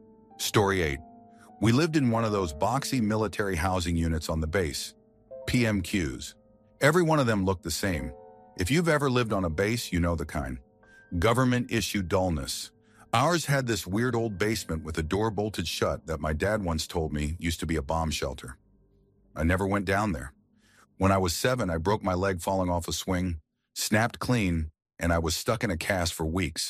Story eight. We lived in one of those boxy military housing units on the base, P M Qs. Every one of them looked the same. If you've ever lived on a base, you know the kind. Government-issue dullness. Ours had this weird old basement with a door bolted shut that my dad once told me used to be a bomb shelter. I never went down there. When I was seven, I broke my leg falling off a swing, snapped clean, and I was stuck in a cast for weeks.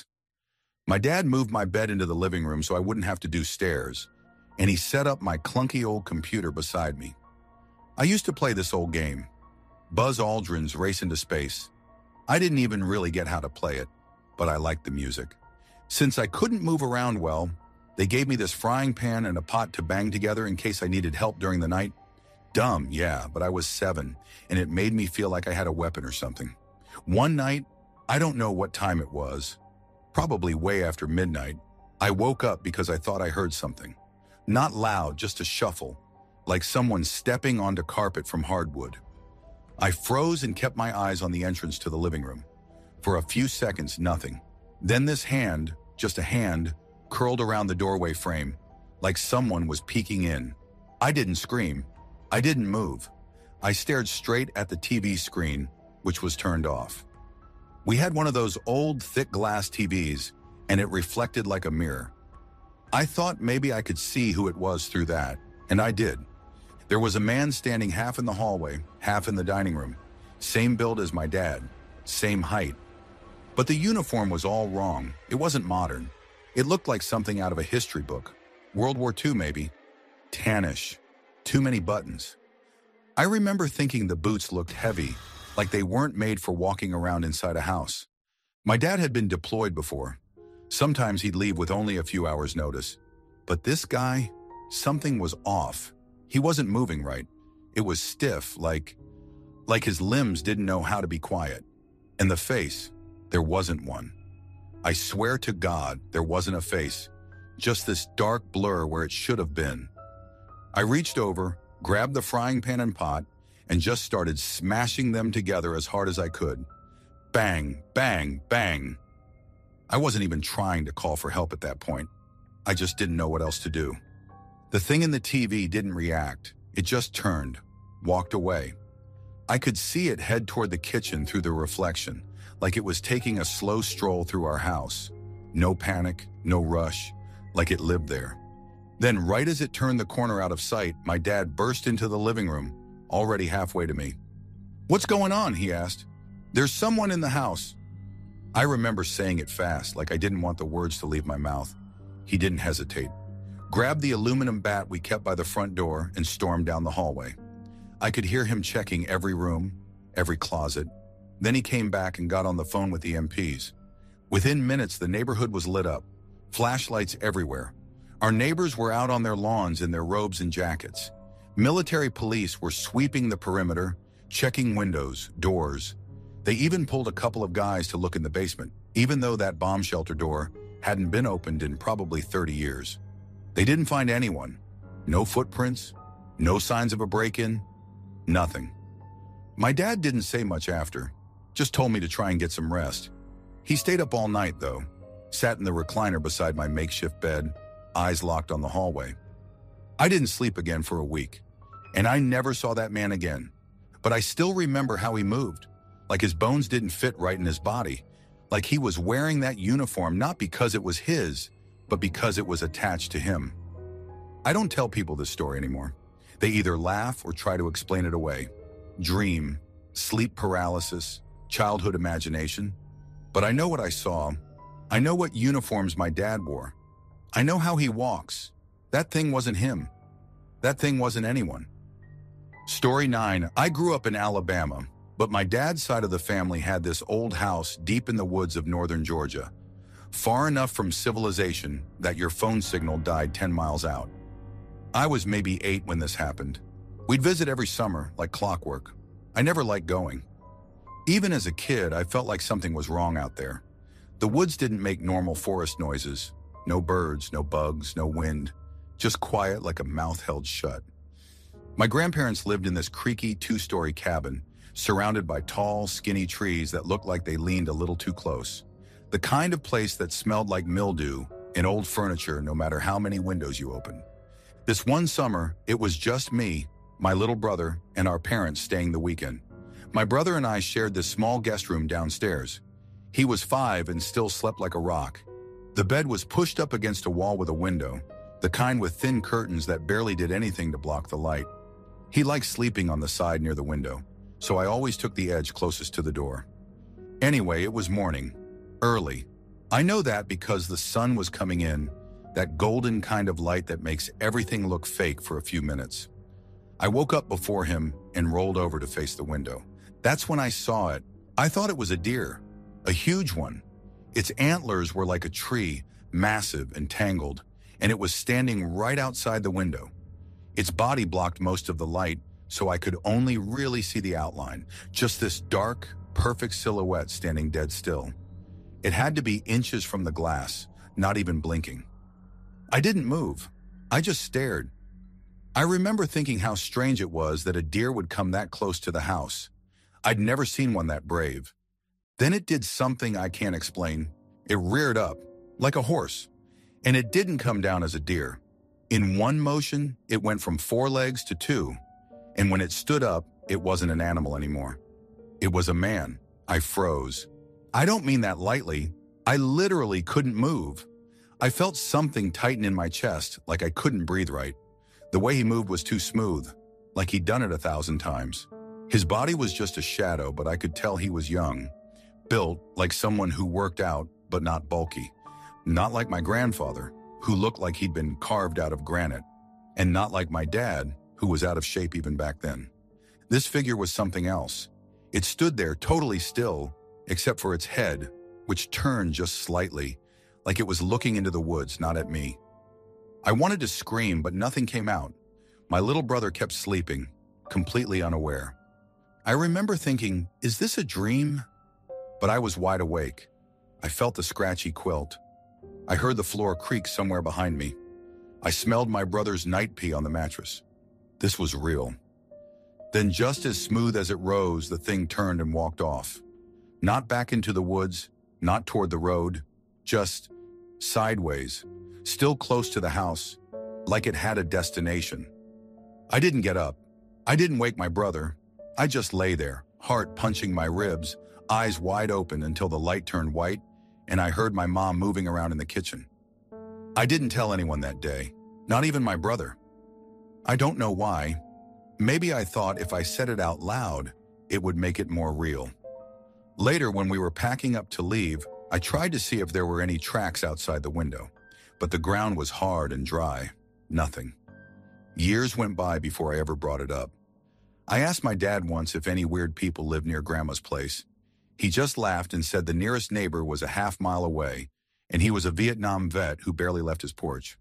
My dad moved my bed into the living room so I wouldn't have to do stairs, and he set up my clunky old computer beside me. I used to play this old game, Buzz Aldrin's Race into Space. I didn't even really get how to play it, but I liked the music. Since I couldn't move around well, they gave me this frying pan and a pot to bang together in case I needed help during the night. Dumb, yeah, but I was seven, and it made me feel like I had a weapon or something. One night, I don't know what time it was, probably way after midnight, I woke up because I thought I heard something. Not loud, just a shuffle, like someone stepping onto carpet from hardwood. I froze and kept my eyes on the entrance to the living room. For a few seconds, nothing. Then this hand, just a hand, curled around the doorway frame, like someone was peeking in. I didn't scream. I didn't move. I stared straight at the T V screen, which was turned off. We had one of those old, thick glass T Vs, and it reflected like a mirror. I thought maybe I could see who it was through that, and I did. There was a man standing half in the hallway, half in the dining room. Same build as my dad, same height. But the uniform was all wrong. It wasn't modern. It looked like something out of a history book. World War Two, maybe. Tannish. Too many buttons. I remember thinking the boots looked heavy, like they weren't made for walking around inside a house. My dad had been deployed before. Sometimes he'd leave with only a few hours' notice. But this guy, something was off. He wasn't moving right. It was stiff, like, like his limbs didn't know how to be quiet. And the face, there wasn't one. I swear to God, there wasn't a face. Just this dark blur where it should have been. I reached over, grabbed the frying pan and pot, and just started smashing them together as hard as I could. Bang, bang, bang. I wasn't even trying to call for help at that point. I just didn't know what else to do. The thing in the T V didn't react. It just turned, walked away. I could see it head toward the kitchen through the reflection, like it was taking a slow stroll through our house. No panic, no rush, like it lived there. Then right as it turned the corner out of sight, my dad burst into the living room, already halfway to me. "What's going on?" he asked. "There's someone in the house." I remember saying it fast, like I didn't want the words to leave my mouth. He didn't hesitate. Grabbed the aluminum bat we kept by the front door and stormed down the hallway. I could hear him checking every room, every closet. Then he came back and got on the phone with the M Ps. Within minutes, the neighborhood was lit up. Flashlights everywhere. Our neighbors were out on their lawns in their robes and jackets. Military police were sweeping the perimeter, checking windows, doors. They even pulled a couple of guys to look in the basement, even though that bomb shelter door hadn't been opened in probably thirty years. They didn't find anyone. No footprints, no signs of a break-in, nothing. My dad didn't say much after, just told me to try and get some rest. He stayed up all night, though, sat in the recliner beside my makeshift bed, eyes locked on the hallway. I didn't sleep again for a week, and I never saw that man again. But I still remember how he moved, like his bones didn't fit right in his body, like he was wearing that uniform not because it was his, but because it was attached to him. I don't tell people this story anymore. They either laugh or try to explain it away. Dream, sleep paralysis, childhood imagination. But I know what I saw. I know what uniforms my dad wore. I know how he walks. That thing wasn't him. That thing wasn't anyone. Story nine. I grew up in Alabama, but my dad's side of the family had this old house deep in the woods of northern Georgia, far enough from civilization that your phone signal died ten miles out. I was maybe eight when this happened. We'd visit every summer, like clockwork. I never liked going. Even as a kid, I felt like something was wrong out there. The woods didn't make normal forest noises. No birds, no bugs, no wind. Just quiet like a mouth held shut. My grandparents lived in this creaky two-story cabin, surrounded by tall, skinny trees that looked like they leaned a little too close. The kind of place that smelled like mildew in old furniture no matter how many windows you open. This one summer, it was just me, my little brother, and our parents staying the weekend. My brother and I shared this small guest room downstairs. He was five and still slept like a rock. The bed was pushed up against a wall with a window, the kind with thin curtains that barely did anything to block the light. He liked sleeping on the side near the window, so I always took the edge closest to the door. Anyway, it was morning, early. I know that because the sun was coming in, that golden kind of light that makes everything look fake for a few minutes. I woke up before him and rolled over to face the window. That's when I saw it. I thought it was a deer, a huge one. Its antlers were like a tree, massive and tangled, and it was standing right outside the window. Its body blocked most of the light, so I could only really see the outline, just this dark, perfect silhouette standing dead still. It had to be inches from the glass, not even blinking. I didn't move. I just stared. I remember thinking how strange it was that a deer would come that close to the house. I'd never seen one that brave. Then it did something I can't explain. It reared up, like a horse. And it didn't come down as a deer. In one motion, it went from four legs to two. And when it stood up, it wasn't an animal anymore. It was a man. I froze. I don't mean that lightly. I literally couldn't move. I felt something tighten in my chest, like I couldn't breathe right. The way he moved was too smooth, like he'd done it a thousand times. His body was just a shadow, but I could tell he was young, built like someone who worked out, but not bulky. Not like my grandfather, who looked like he'd been carved out of granite, and not like my dad, who was out of shape even back then. This figure was something else. It stood there totally still, except for its head, which turned just slightly, like it was looking into the woods, not at me. I wanted to scream, but nothing came out. My little brother kept sleeping, completely unaware. I remember thinking, is this a dream? But I was wide awake. I felt the scratchy quilt. I heard the floor creak somewhere behind me. I smelled my brother's night pee on the mattress. This was real. Then just as smooth as it rose, the thing turned and walked off. Not back into the woods, not toward the road, just sideways, still close to the house, like it had a destination. I didn't get up. I didn't wake my brother. I just lay there, heart punching my ribs, eyes wide open until the light turned white, and I heard my mom moving around in the kitchen. I didn't tell anyone that day, not even my brother. I don't know why. Maybe I thought if I said it out loud, it would make it more real. Later, when we were packing up to leave, I tried to see if there were any tracks outside the window, but the ground was hard and dry. Nothing. Years went by before I ever brought it up. I asked my dad once if any weird people lived near Grandma's place. He just laughed and said the nearest neighbor was a half mile away, and he was a Vietnam vet who barely left his porch.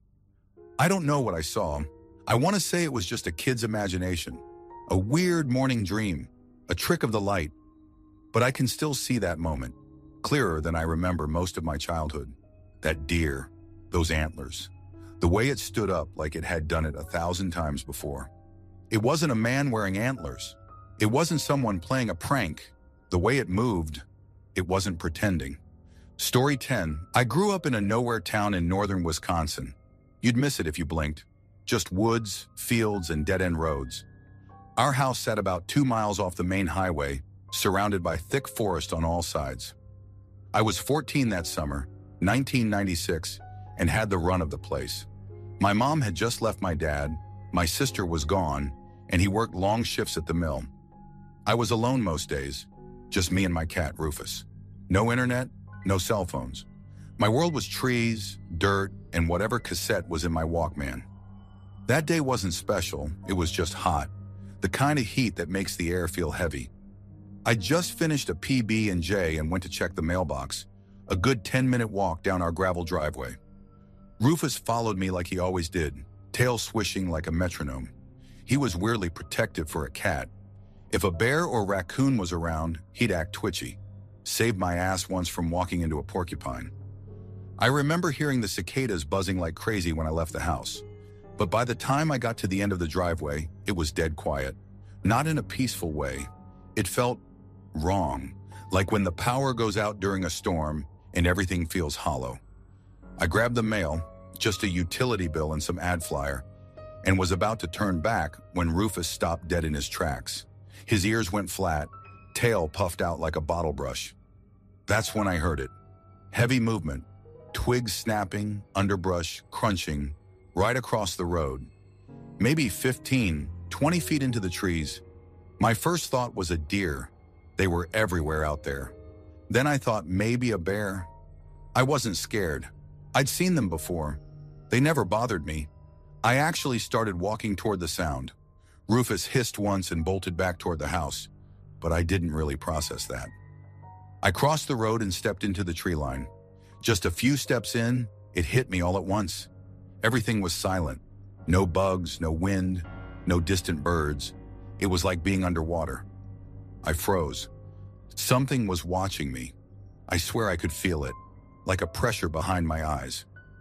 I don't know what I saw. I want to say it was just a kid's imagination, a weird morning dream, a trick of the light. But I can still see that moment, clearer than I remember most of my childhood. That deer, those antlers, the way it stood up like it had done it a thousand times before. It wasn't a man wearing antlers. It wasn't someone playing a prank. The way it moved, it wasn't pretending. Story ten. I grew up in a nowhere town in northern Wisconsin. You'd miss it if you blinked. Just woods, fields, and dead-end roads. Our house sat about two miles off the main highway, surrounded by thick forest on all sides. I was fourteen that summer, nineteen ninety-six, and had the run of the place. My mom had just left my dad, my sister was gone, and he worked long shifts at the mill. I was alone most days, just me and my cat, Rufus. No internet, no cell phones. My world was trees, dirt, and whatever cassette was in my Walkman. That day wasn't special, it was just hot, the kind of heat that makes the air feel heavy. I just finished a P B and J and went to check the mailbox, a good ten-minute walk down our gravel driveway. Rufus followed me like he always did, tail swishing like a metronome. He was weirdly protective for a cat. If a bear or raccoon was around, he'd act twitchy. Saved my ass once from walking into a porcupine. I remember hearing the cicadas buzzing like crazy when I left the house. But by the time I got to the end of the driveway, it was dead quiet. Not in a peaceful way. It felt wrong, like when the power goes out during a storm and everything feels hollow. I grabbed the mail, just a utility bill and some ad flyer, and was about to turn back when Rufus stopped dead in his tracks. His ears went flat, tail puffed out like a bottle brush. That's when I heard it. Heavy movement, twigs snapping, underbrush crunching, right across the road. Maybe fifteen, twenty feet into the trees. My first thought was a deer. They were everywhere out there. Then I thought maybe a bear. I wasn't scared. I'd seen them before. They never bothered me. I actually started walking toward the sound. Rufus hissed once and bolted back toward the house, but I didn't really process that. I crossed the road and stepped into the tree line. Just a few steps in, it hit me all at once. Everything was silent. No bugs, no wind, no distant birds. It was like being underwater. I froze. Something was watching me. I swear I could feel it, like a pressure behind my eyes.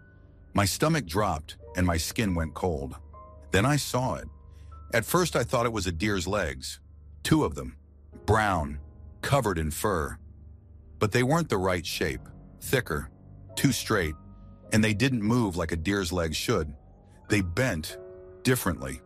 My stomach dropped and my skin went cold. Then I saw it. At first I thought it was a deer's legs. Two of them, brown, covered in fur. But they weren't the right shape, thicker, too straight, and they didn't move like a deer's legs should. They bent differently.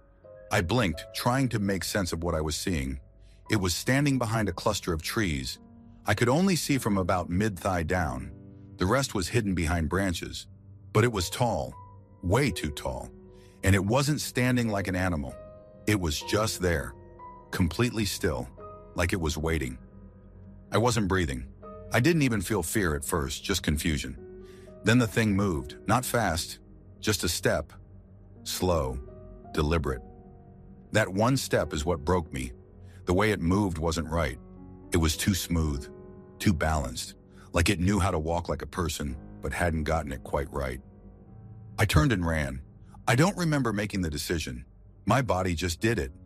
I blinked, trying to make sense of what I was seeing. It was standing behind a cluster of trees. I could only see from about mid-thigh down. The rest was hidden behind branches. But it was tall, way too tall. And it wasn't standing like an animal. It was just there, completely still, like it was waiting. I wasn't breathing. I didn't even feel fear at first, just confusion. Then the thing moved, not fast, just a step, slow, deliberate. That one step is what broke me. The way it moved wasn't right. It was too smooth, too balanced, like it knew how to walk like a person, but hadn't gotten it quite right. I turned and ran. I don't remember making the decision. My body just did it.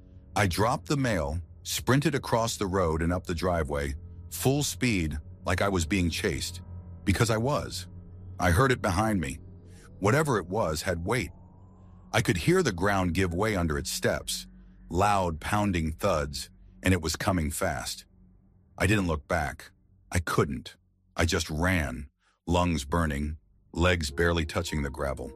I dropped the mail, sprinted across the road and up the driveway, full speed, like I was being chased. Because I was. I heard it behind me. Whatever it was had weight. I could hear the ground give way under its steps, loud pounding thuds, and it was coming fast. I didn't look back. I couldn't. I just ran, lungs burning, legs barely touching the gravel.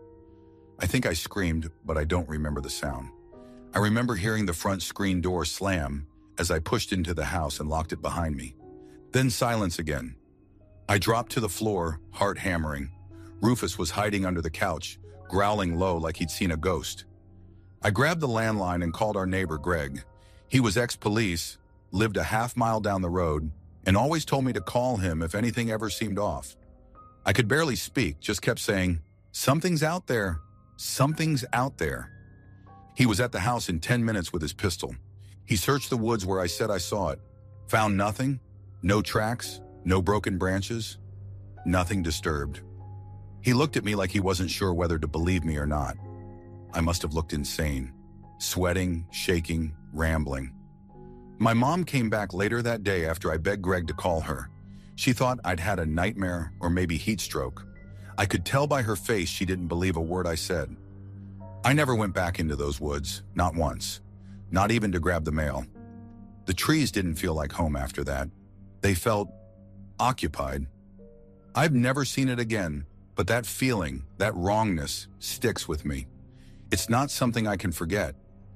I think I screamed, but I don't remember the sound. I remember hearing the front screen door slam as I pushed into the house and locked it behind me. Then silence again. I dropped to the floor, heart hammering. Rufus was hiding under the couch, growling low like he'd seen a ghost. I grabbed the landline and called our neighbor, Greg. He was ex-police, lived a half mile down the road, and always told me to call him if anything ever seemed off. I could barely speak, just kept saying, "Something's out there. Something's out there." He was at the house in ten minutes with his pistol. He searched the woods where I said I saw it. Found nothing, no tracks, no broken branches, nothing disturbed. He looked at me like he wasn't sure whether to believe me or not. I must have looked insane, sweating, shaking, rambling. My mom came back later that day after I begged Greg to call her. She thought I'd had a nightmare or maybe heat stroke. I could tell by her face she didn't believe a word I said. I never went back into those woods, not once, not even to grab the mail. The trees didn't feel like home after that. They felt occupied. I've never seen it again, but that feeling, that wrongness, sticks with me. It's not something I can forget.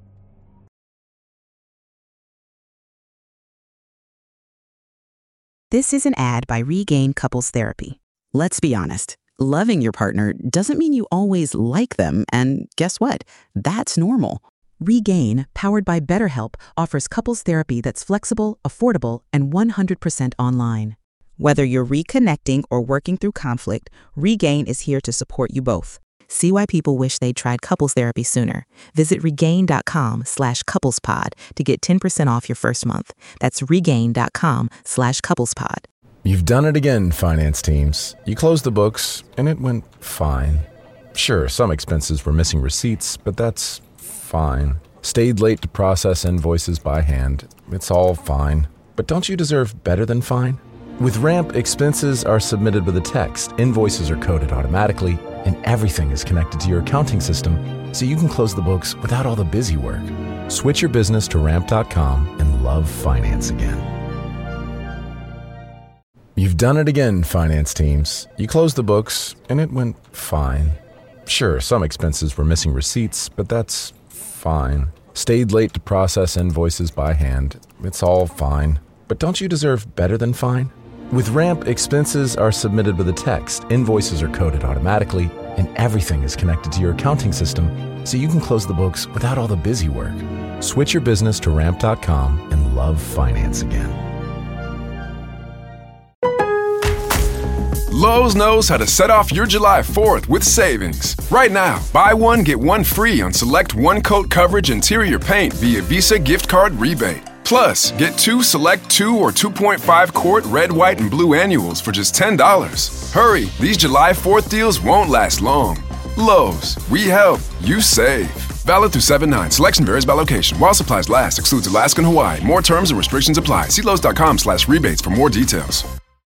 This is an ad by Regain Couples Therapy. Let's be honest. Loving your partner doesn't mean you always like them, and guess what? That's normal. Regain, powered by BetterHelp, offers couples therapy that's flexible, affordable, and one hundred percent online. Whether you're reconnecting or working through conflict, Regain is here to support you both. See why people wish they'd tried couples therapy sooner. Visit regain.com slash couplespod to get ten percent off your first month. That's regain.com slash couplespod. You've done it again, finance teams. You closed the books, and it went fine. Sure, some expenses were missing receipts, but that's fine. Stayed late to process invoices by hand. It's all fine. But don't you deserve better than fine? With Ramp, expenses are submitted with a text, invoices are coded automatically, and everything is connected to your accounting system, so you can close the books without all the busy work. Switch your business to ramp dot com and love finance again. You've done it again, finance teams. You closed the books, and it went fine. Sure, some expenses were missing receipts, but that's fine. Stayed late to process invoices by hand. It's all fine. But don't you deserve better than fine? With Ramp, expenses are submitted with a text, invoices are coded automatically, and everything is connected to your accounting system, so you can close the books without all the busy work. Switch your business to ramp dot com and love finance again. Lowe's knows how to set off your July fourth with savings. Right now, buy one, get one free on select one-coat coverage interior paint via Visa gift card rebate. Plus, get two select two or two point five quart red, white, and blue annuals for just ten dollars. Hurry, these July fourth deals won't last long. Lowe's, we help, you save. Valid through seven nine. Selection varies by location. While supplies last, excludes Alaska and Hawaii. More terms and restrictions apply. See Lowe's dot com slash rebates for more details.